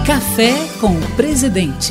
Café com o Presidente.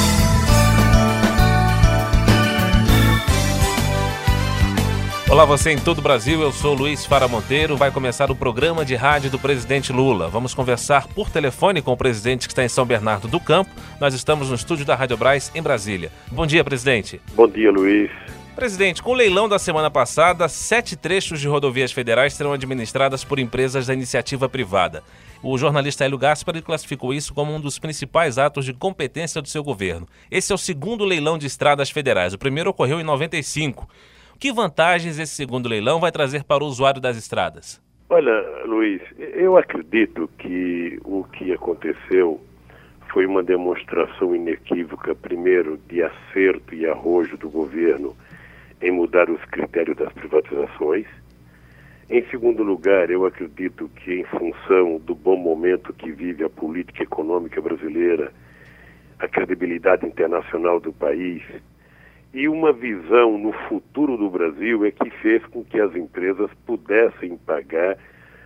Olá, você em todo o Brasil, eu sou Luiz Fara Monteiro. Vai começar o programa de rádio do presidente Lula. Vamos conversar por telefone com o presidente que está em São Bernardo do Campo. Nós estamos no estúdio da Rádio Brás, em Brasília. Bom dia, presidente. Bom dia, Luiz. Presidente, com o leilão da semana passada, 7 trechos de rodovias federais serão administradas por empresas da iniciativa privada. O jornalista Hélio Gaspari classificou isso como um dos principais atos de competência do seu governo. Esse é o segundo leilão de estradas federais. O primeiro ocorreu em 95. Que vantagens esse segundo leilão vai trazer para o usuário das estradas? Olha, Luiz, eu acredito que o que aconteceu foi uma demonstração inequívoca, primeiro, de acerto e arrojo do governo em mudar os critérios das privatizações. Em segundo lugar, eu acredito que, em função do bom momento que vive a política econômica brasileira, a credibilidade internacional do país e uma visão no futuro do Brasil é que fez com que as empresas pudessem pagar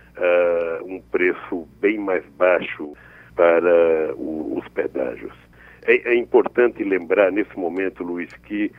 um preço bem mais baixo para os pedágios. É importante lembrar nesse momento, Luiz, que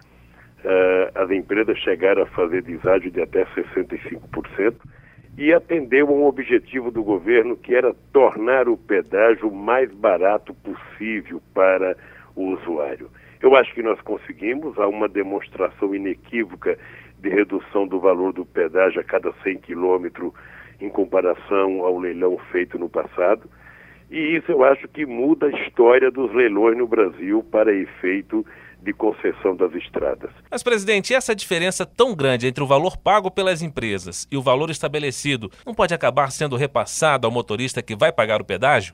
as empresas chegaram a fazer deságio de até 65% e atendeu a um objetivo do governo que era tornar o pedágio o mais barato possível para o usuário. Eu acho que nós conseguimos, há uma demonstração inequívoca de redução do valor do pedágio a cada 100 quilômetros em comparação ao leilão feito no passado. E isso eu acho que muda a história dos leilões no Brasil para efeito de concessão das estradas. Mas, presidente, essa diferença tão grande entre o valor pago pelas empresas e o valor estabelecido não pode acabar sendo repassado ao motorista que vai pagar o pedágio?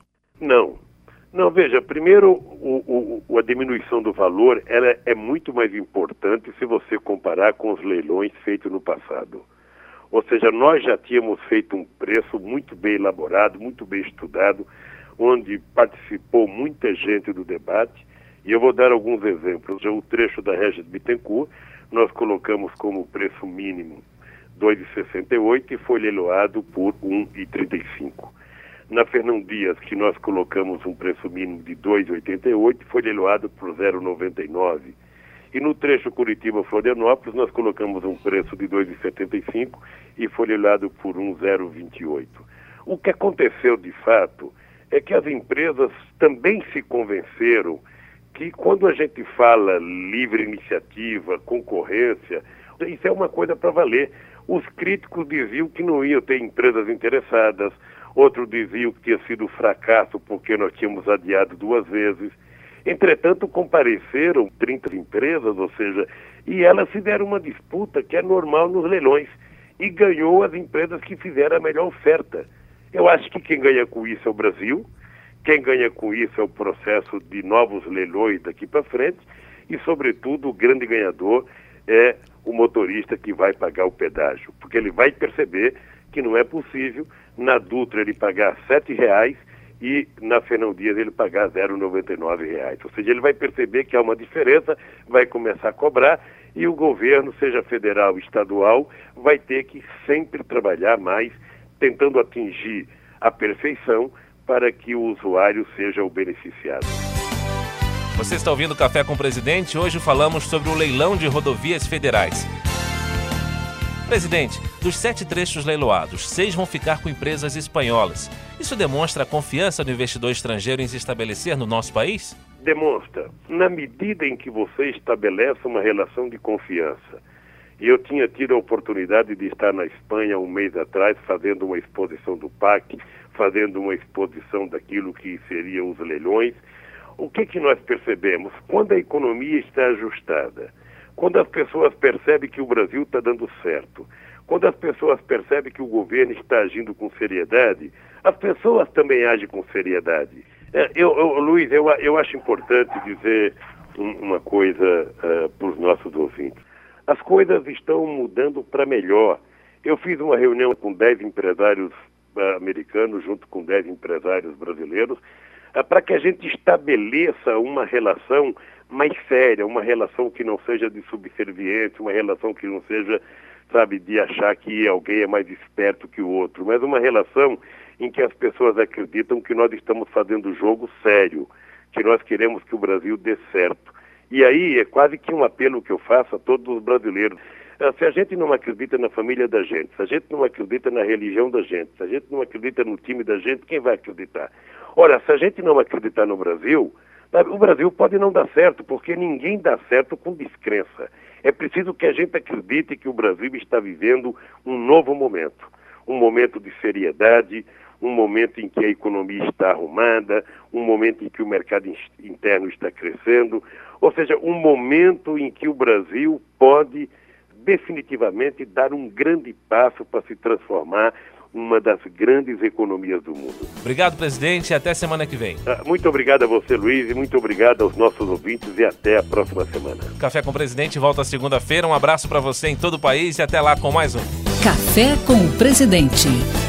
Não, veja, primeiro, a diminuição do valor ela é muito mais importante se você comparar com os leilões feitos no passado. Ou seja, nós já tínhamos feito um preço muito bem elaborado, muito bem estudado, onde participou muita gente do debate, e eu vou dar alguns exemplos. O trecho da Regis Bittencourt, nós colocamos preço mínimo R$ 2,68 e foi leiloado por R$ 1,35. Na Fernão Dias, que nós colocamos um preço mínimo de R$ 2,88, foi leiloado por R$ 0,99. E no trecho Curitiba-Florianópolis, nós colocamos um preço de R$ 2,75 e foi leiloado por R$ 1,028. O que aconteceu, de fato, é que as empresas também se convenceram que quando a gente fala livre iniciativa, concorrência, isso é uma coisa para valer. Os críticos diziam que não iam ter empresas interessadas, outros diziam que tinha sido fracasso porque nós tínhamos adiado 2 vezes. Entretanto, compareceram 30 empresas, ou seja, e elas se deram uma disputa que é normal nos leilões e ganhou as empresas que fizeram a melhor oferta. Eu acho que quem ganha com isso é o Brasil, quem ganha com isso é o processo de novos leilões daqui para frente e, sobretudo, o grande ganhador é o motorista que vai pagar o pedágio, porque ele vai perceber que não é possível na Dutra ele pagar R$ 7,00 e na Fernão Dias ele pagar R$ 0,99. Ou seja, ele vai perceber que há uma diferença, vai começar a cobrar e o governo, seja federal ou estadual, vai ter que sempre trabalhar mais, tentando atingir a perfeição para que o usuário seja o beneficiado. Você está ouvindo Café com o Presidente? Hoje falamos sobre o leilão de rodovias federais. Presidente, dos 7 trechos leiloados, 6 vão ficar com empresas espanholas. Isso demonstra a confiança do investidor estrangeiro em se estabelecer no nosso país? Demonstra. Na medida em que você estabelece uma relação de confiança. E eu tinha tido a oportunidade de estar na Espanha um mês atrás, fazendo uma exposição do PAC, fazendo uma exposição daquilo que seriam os leilões. O que nós percebemos? Quando a economia está ajustada, quando as pessoas percebem que o Brasil está dando certo, quando as pessoas percebem que o governo está agindo com seriedade, as pessoas também agem com seriedade. Luiz, eu acho importante dizer uma coisa para os nossos ouvintes. As coisas estão mudando para melhor. Eu fiz uma reunião com 10 empresários americanos, junto com 10 empresários brasileiros, para que a gente estabeleça uma relação mais séria, uma relação que não seja de subserviência, uma relação que não seja, de achar que alguém é mais esperto que o outro, mas uma relação em que as pessoas acreditam que nós estamos fazendo jogo sério, que nós queremos que o Brasil dê certo. E aí é quase que um apelo que eu faço a todos os brasileiros. Se a gente não acredita na família da gente, se a gente não acredita na religião da gente, se a gente não acredita no time da gente, quem vai acreditar? Ora, se a gente não acreditar no Brasil, o Brasil pode não dar certo, porque ninguém dá certo com descrença. É preciso que a gente acredite que o Brasil está vivendo um novo momento. Um momento de seriedade, um momento em que a economia está arrumada, um momento em que o mercado interno está crescendo, ou seja, um momento em que o Brasil pode definitivamente dar um grande passo para se transformar uma das grandes economias do mundo. Obrigado, presidente, e até semana que vem. Muito obrigado a você, Luiz, e muito obrigado aos nossos ouvintes, e até a próxima semana. Café com o Presidente volta segunda-feira. Um abraço para você em todo o país e até lá com mais um. Café com o Presidente.